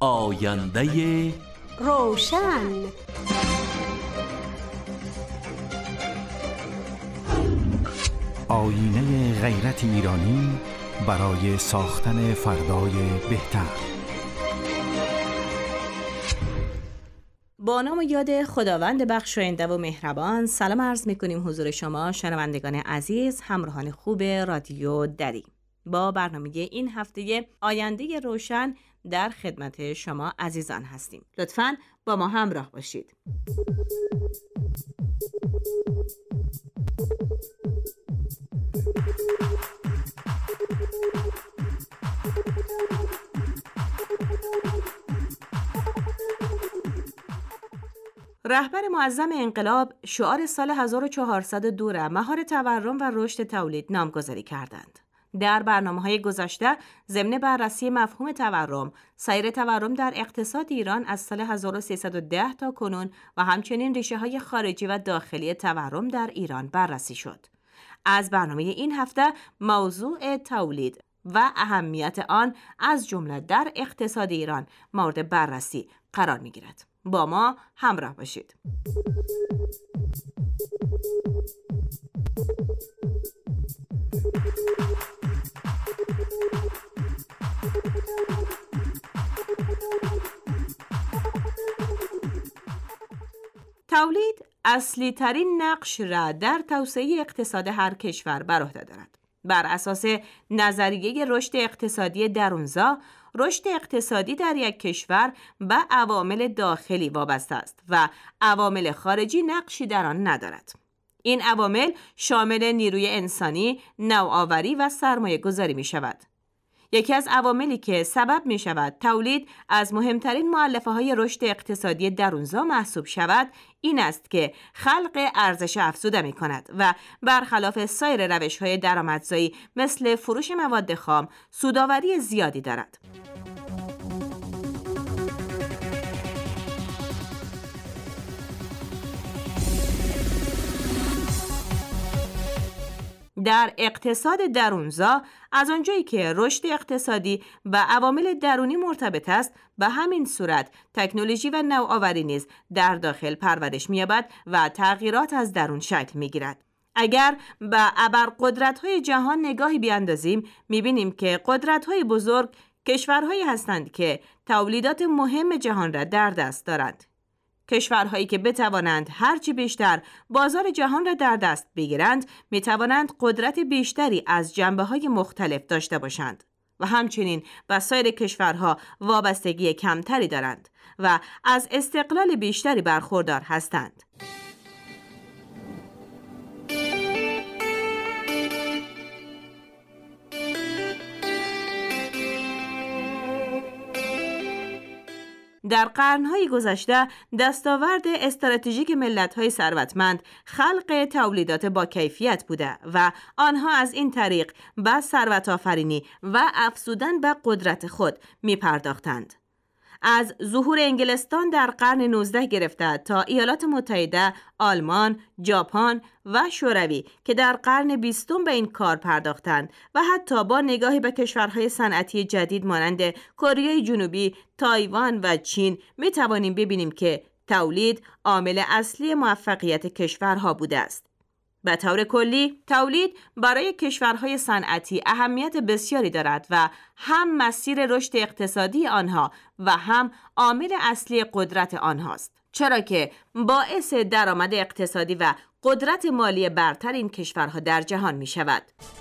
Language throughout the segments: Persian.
آینده روشن. آینه غیرت ایرانی برای ساختن فردای بهتر. با نام و یاد خداوند بخشاینده و مهربان، سلام عرض می‌کنیم حضور شما شنوندگان عزیز، همراهان خوب رادیو دری. با برنامه این هفته آینده روشن در خدمت شما عزیزان هستیم. لطفاً با ما همراه باشید. رهبر معظم انقلاب شعار سال 1402 را مهار تورم و رشد تولید نامگذاری کردند. در برنامه‌های گذشته ضمن بررسی مفهوم تورم، سیر تورم در اقتصاد ایران از سال 1310 تا کنون و همچنین ریشه‌های خارجی و داخلی تورم در ایران بررسی شد. از برنامه این هفته موضوع تولید و اهمیت آن از جمله در اقتصاد ایران مورد بررسی قرار می‌گیرد. با ما همراه باشید. تولید اصلی ترین نقش را در توسعه اقتصاد هر کشور بر عهده دارد. بر اساس نظریه رشد اقتصادی درونزا، رشد اقتصادی در یک کشور به عوامل داخلی وابسته است و عوامل خارجی نقشی در آن ندارد. این عوامل شامل نیروی انسانی، نوآوری و سرمایه گذاری می شود. یکی از عواملی که سبب می شود تولید از مهمترین مؤلفه‌های رشد اقتصادی درونزا محسوب شود این است که خلق ارزش افزوده می کند و برخلاف سایر روش‌های درآمدزایی مثل فروش مواد خام سودآوری زیادی دارد. در اقتصاد درونزا، از آنجایی که رشد اقتصادی به عوامل درونی مرتبط است، به همین صورت تکنولوژی و نوآوری نیز در داخل پرورش می‌یابد و تغییرات از درون شکل می‌گیرد. اگر به ابرقدرت‌های جهان نگاهی بیاندازیم، می‌بینیم که قدرت‌های بزرگ کشورهایی هستند که تولیدات مهم جهان را در دست دارند. کشورهایی که بتوانند هرچی بیشتر بازار جهان را در دست بگیرند، میتوانند قدرت بیشتری از جنبه‌های مختلف داشته باشند و همچنین به سایر کشورها وابستگی کمتری دارند و از استقلال بیشتری برخوردار هستند. در قرن‌های گذشته دستاورد استراتژیک ملت‌های ثروتمند خلق تولیدات با کیفیت بوده و آنها از این طریق به ثروت‌آفرینی و افزودن به قدرت خود می‌پرداختند. از ظهور انگلستان در قرن 19 گرفته تا ایالات متحده، آلمان، ژاپن و شوروی که در قرن 20 به این کار پرداختند و حتی با نگاهی به کشورهای صنعتی جدید مانند کره جنوبی، تایوان و چین می توانیم ببینیم که تولید عامل اصلی موفقیت کشورها بوده است. به طور کلی، تولید برای کشورهای صنعتی اهمیت بسیاری دارد و هم مسیر رشد اقتصادی آنها و هم عامل اصلی قدرت آنهاست، چرا که باعث درآمد اقتصادی و قدرت مالی برتر این کشورها در جهان می شود.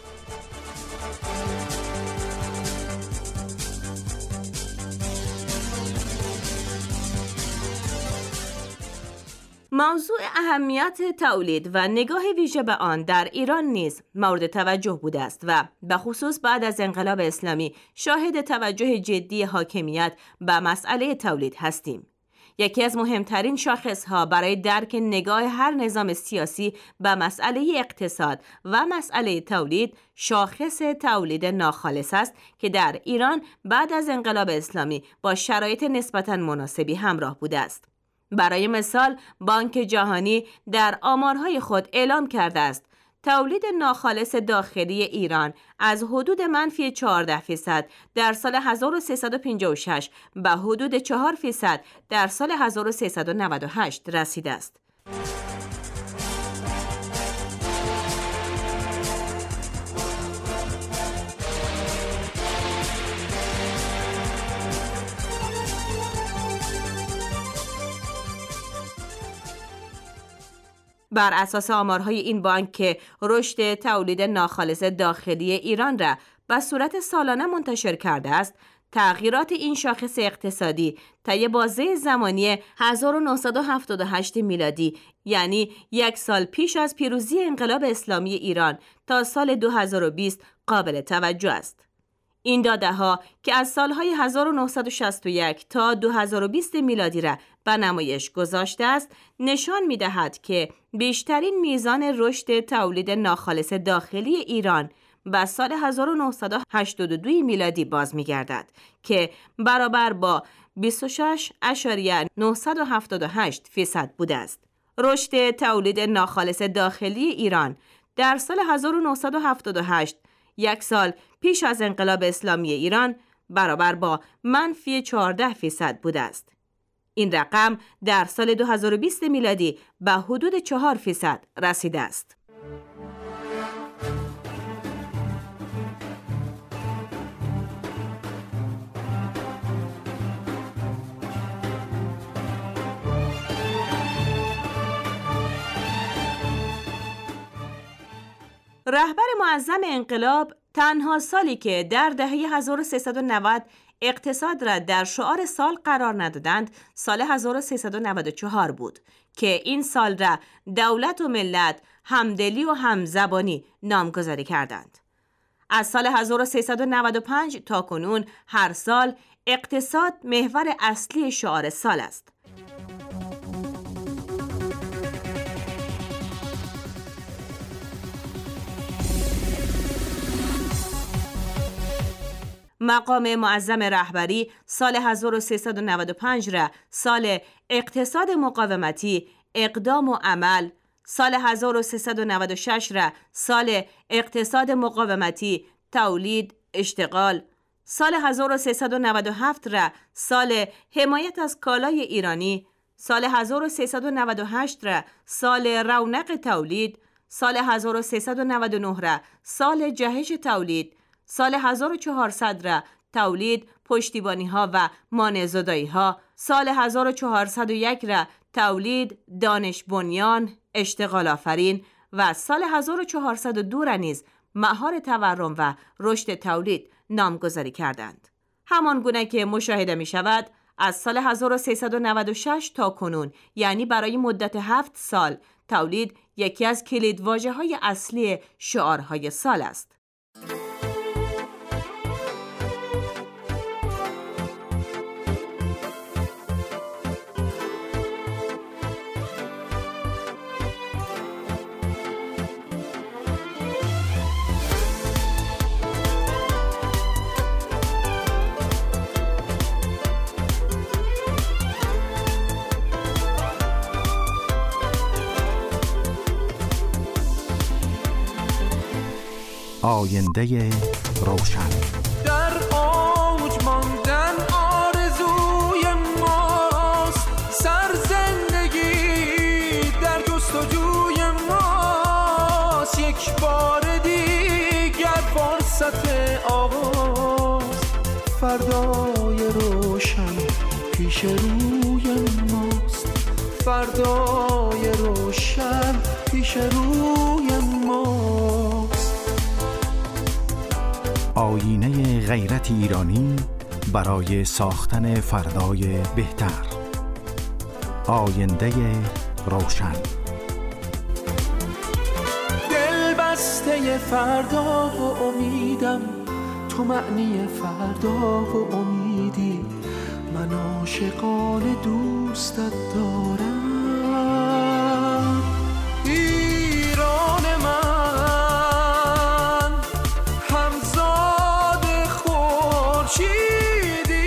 موضوع اهمیت تولید و نگاه ویژه به آن در ایران نیز مورد توجه بوده است و به خصوص بعد از انقلاب اسلامی شاهد توجه جدی حاکمیت به مسئله تولید هستیم. یکی از مهمترین شاخصها برای درک نگاه هر نظام سیاسی به مسئله اقتصاد و مسئله تولید شاخص تولید ناخالص است که در ایران بعد از انقلاب اسلامی با شرایط نسبتاً مناسبی همراه بوده است. برای مثال بانک جهانی در آمارهای خود اعلام کرده است تولید ناخالص داخلی ایران از حدود منفی 14% در سال 1356 به حدود 4% در سال 1398 رسیده است. بر اساس آمارهای این بانک که رشد تولید ناخالص داخلی ایران را به صورت سالانه منتشر کرده است، تغییرات این شاخص اقتصادی طی بازه زمانی 1978 میلادی، یعنی یک سال پیش از پیروزی انقلاب اسلامی ایران تا سال 2020 قابل توجه است. این داده‌ها که از سالهای 1961 تا 2020 میلادی را به نمایش گذاشته است، نشان می‌دهد که بیشترین میزان رشد تولید ناخالص داخلی ایران به سال 1982 میلادی باز می‌گردد که برابر با 26.978% بوده است. رشد تولید ناخالص داخلی ایران در سال 1978، یک سال پیش از انقلاب اسلامی ایران، برابر با منفی 14% بوده است. این رقم در سال 2020 میلادی به حدود 4% رسیده است. رهبر معظم انقلاب تنها سالی که در دهه 1390 اقتصاد را در شعار سال قرار ندادند، سال 1394 بود که این سال را دولت و ملت همدلی و همزبانی نامگذاری کردند. از سال 1395 تا کنون هر سال اقتصاد محور اصلی شعار سال است. مقام معظم رهبری سال 1395 را سال اقتصاد مقاومتی، اقدام و عمل، سال 1396 را سال اقتصاد مقاومتی، تولید، اشتغال، سال 1397 را سال حمایت از کالای ایرانی، سال 1398 را سال رونق تولید، سال 1399 را سال جهش تولید، سال 1400 را تولید، پشتیبانی ها و مانع زدایی ها، سال 1401 را تولید، دانش بنیان، اشتغال آفرین و سال 1402 را نیز مهار تورم و رشد تولید نامگذاری کردند. همان گونه که مشاهده می شود، از سال 1396 تا کنون، یعنی برای مدت 7 سال، تولید یکی از کلیدواژه‌های اصلی شعارهای سال است. آینده روشن. در اوج ماندن آرزوی ماست، سرزندگی در جستجوی ماست، یک بار دیگر فرصت آغاز، فردای روشن پیش روی ماست، فردای روشن پیش روی ماست. آینه غیرت ایرانی برای ساختن فردای بهتر. آینده روشن. دل بسته فردا و امیدم، تو معنی فردا و امیدی، من عاشقانه دوستت دارم. ایران من همزاد خورشیدی،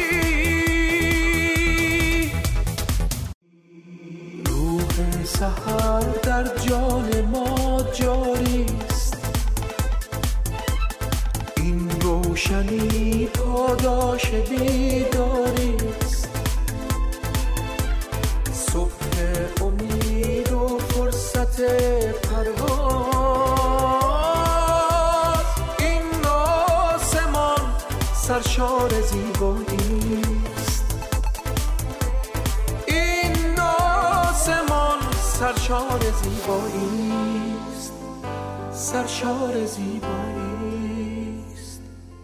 روح سحر در جان ما جاری است، سرشار زیبایی است. این آسمان سرشار زیبایی است، سرشار زیبایی است.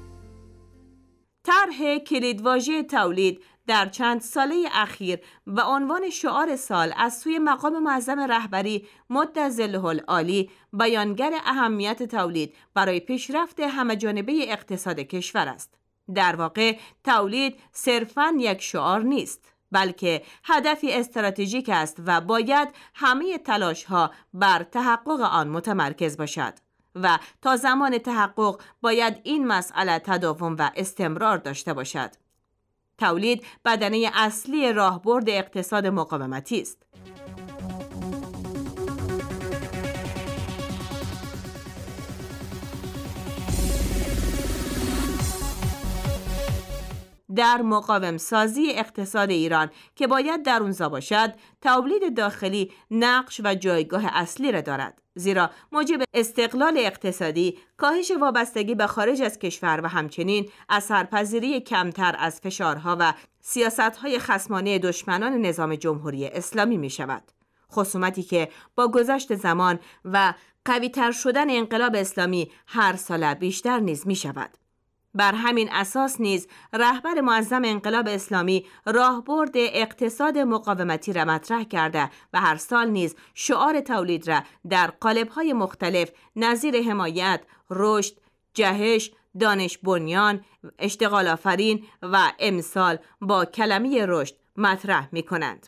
طرح کلیدواژه تولید در چند ساله اخیر و عنوان شعار سال از سوی مقام معظم رهبری مد ظله العالی بیانگر اهمیت تولید برای پیشرفت همه‌جانبه اقتصاد کشور است. در واقع تولید صرفاً یک شعار نیست، بلکه هدفی استراتژیک است و باید همه تلاش‌ها بر تحقق آن متمرکز باشد و تا زمان تحقق باید این مسئله تداوم و استمرار داشته باشد. تولید بدنه اصلی راهبرد اقتصاد مقاومتی است. در مقاوم سازی اقتصاد ایران که باید درونزا باشد، تولید داخلی نقش و جایگاه اصلی را دارد، زیرا موجب استقلال اقتصادی، کاهش وابستگی به خارج از کشور و همچنین اثرپذیری کمتر از فشارها و سیاست‌های خصمانه دشمنان نظام جمهوری اسلامی می شود. خصومتی که با گذشت زمان و قوی‌تر شدن انقلاب اسلامی هر سال بیشتر نیز می شود. بر همین اساس نیز رهبر معظم انقلاب اسلامی راهبرد اقتصاد مقاومتی را مطرح کرده و هر سال نیز شعار تولید را در قالب‌های مختلف نظیر حمایت، رشد، جهش، دانش بنیان، اشتغال آفرین و امسال با کلمه رشد مطرح می‌کنند.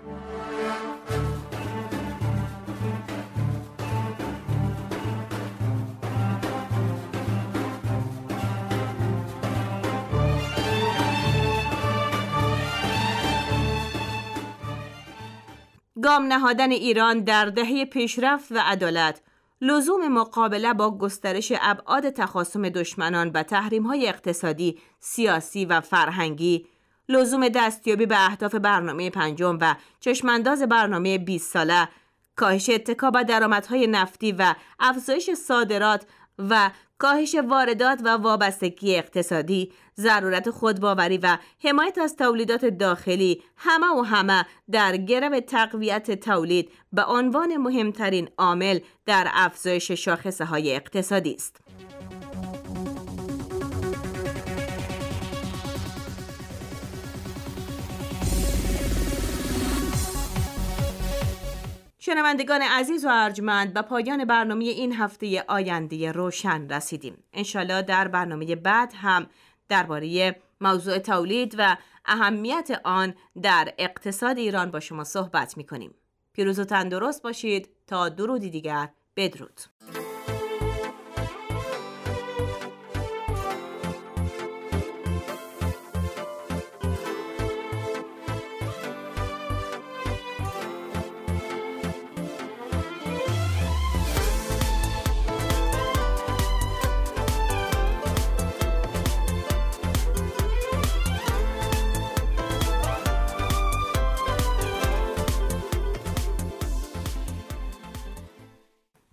گام نهادن ایران در دهه پیشرفت و عدالت، لزوم مقابله با گسترش ابعاد تخاصم دشمنان و تحریم‌های اقتصادی، سیاسی و فرهنگی، لزوم دستیابی به اهداف برنامه پنجم و چشمانداز برنامه 20 ساله، کاهش اتکا به درآمدهای نفتی و افزایش صادرات و کاهش واردات و وابستگی اقتصادی، ضرورت خودباوری و حمایت از تولیدات داخلی، همه در گرو تقویت تولید به عنوان مهمترین عامل در افزایش شاخصه‌های اقتصادی است. شنوندگان عزیز و ارجمند، به پایان برنامه این هفته آینده روشن رسیدیم. انشالله در برنامه بعد هم درباره موضوع تولید و اهمیت آن در اقتصاد ایران با شما صحبت می‌کنیم. پیروز و تندرست باشید. تا درودی دیگر، بدرود.